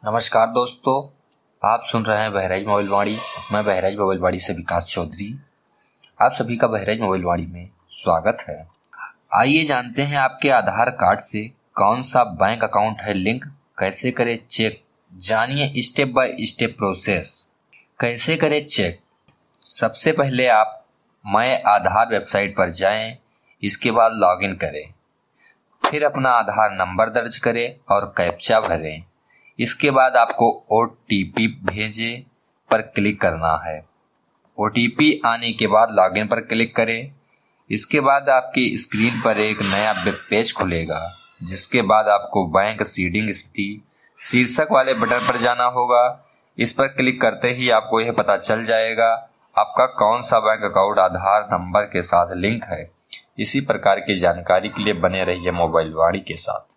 नमस्कार दोस्तों, आप सुन रहे हैं बहराइच मोबाइल वाणी। मैं बहराइच मोबाइल वाणी से विकास चौधरी। आप सभी का बहराइच मोबाइल वाणी में स्वागत है। आइए जानते हैं आपके आधार कार्ड से कौन सा बैंक अकाउंट है लिंक, कैसे करें चेक। जानिए स्टेप बाय स्टेप प्रोसेस। कैसे करें चेक। सबसे पहले आप मैं आधार वेबसाइट पर जाएं, इसके बाद लॉगिन करें, फिर अपना आधार नंबर दर्ज करें और कैप्चा भरें। इसके बाद आपको OTP भेजे पर क्लिक करना है। OTP आने के बाद लॉगिन पर क्लिक करें। इसके बाद आपकी स्क्रीन पर एक नया वेब पेज खुलेगा, जिसके बाद आपको बैंक सीडिंग स्थिति शीर्षक वाले बटन पर जाना होगा। इस पर क्लिक करते ही आपको यह पता चल जाएगा आपका कौन सा बैंक अकाउंट आधार नंबर के साथ लिंक है। इसी प्रकार की जानकारी के लिए बने रहिए मोबाइल वाणी के साथ।